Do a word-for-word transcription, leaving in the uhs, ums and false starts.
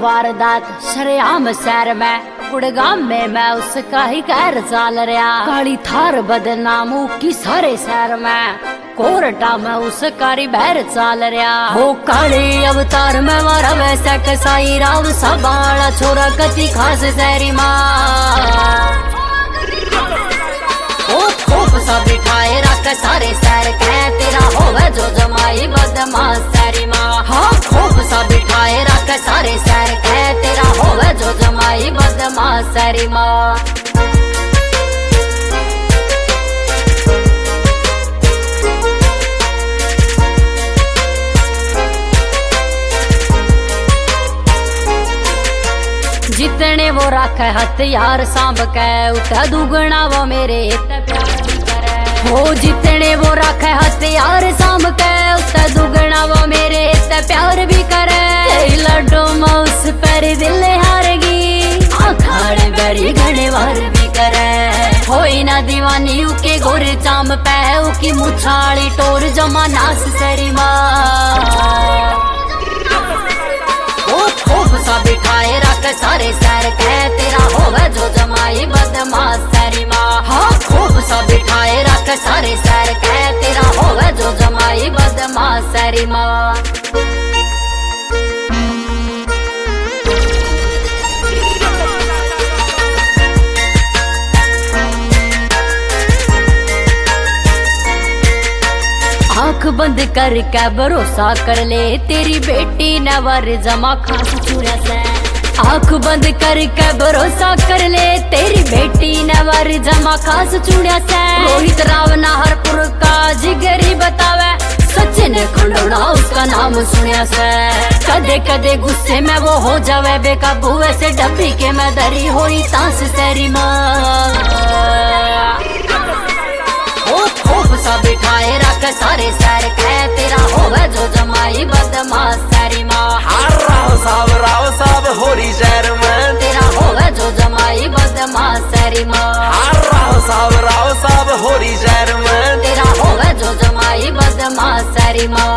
वारदात शरेआम शहर में गुड़गाम में मैं उसका ही कहर चाल रहा। काली थार बदनाम की सारे शहर में कोरटा में उसका री बहर चाल रहा। हो काली अवतार में मारा वैसा कसाई राव सबाड़ा छोरा कति खास शहरी माँ सा बिठाए रख सारे सैर कह तेरा होवे जो जमाई बदमाश सारी माँ। हाँ खूब सा बिठाए रख सारे सैर कह तेरा होवे जो जमाई बदमाश सारी माँ। जितने वो रखे हथियार सांभ के उठा दुगना वो मेरे हो। जितने वो रखे हथियार सांभ के उठा दुगना वो मेरे प्यार भी करे। लड्डो माउस पर दिल हारगी आखाड़े बड़ी घड़े वार भी करे। होई ना दीवानी उके गोरे चाम पे उकी मुछाड़ी टोर जमा नास सरी माँ। सा बिठाए रख सारे सैर कह तेरा होवे जो जमाई बदमाश सारी माँ। हाँ खूब सा बिठाए रख सारे सैर कह तेरा होवे जो जमाई बदमाश सारी माँ। आँख बंद करके भरोसा कर ले तेरी बेटी नवर जमा खास चूड़ा से। आँख बंद करके भरोसा कर ले तेरी बेटी नवर जमा खास चूड़ा से। रोहित राव नाहरपुर का जिगरी बतावे सचिन खंडोड़ा उसका नाम सुनिया से। कदे कदे गुस्से में वो हो जावे बेकाबू ऐसे डब्बी के मैं दरी होई तांस सैरी माँ। सा बिठाए रख सारे सैर कह तेरा होवे जो जमाई बदमाश सारी माँ। राव साहब राव साहब होरी शहर में तेरा होवे जो जमाई बदमाश सारी माँ। राव साहब राव साहब होरी शहर में तेरा होवे जो जमाई बदमाश सारी माँ।